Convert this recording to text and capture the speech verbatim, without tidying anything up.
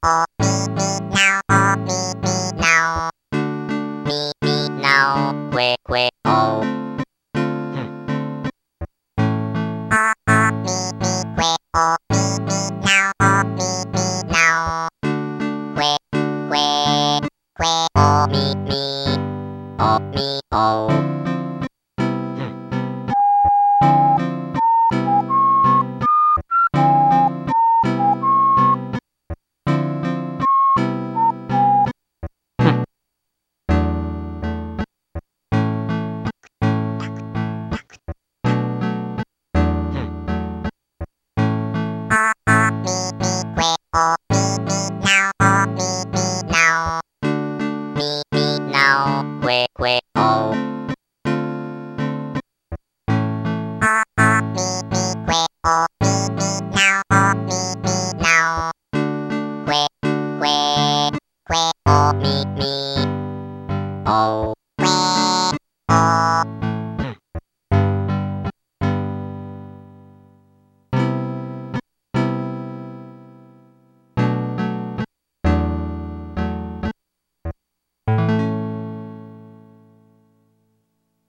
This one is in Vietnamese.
oh, me, me, now, oh, me, me, now. Me, me, now, que, que, oh. Oh, oh, me, me, que, oh, me, me, now, oh, me, me, now. Que, que, que, oh, me, me, oh, me, oh. Oh, oh, me, me, que, oh.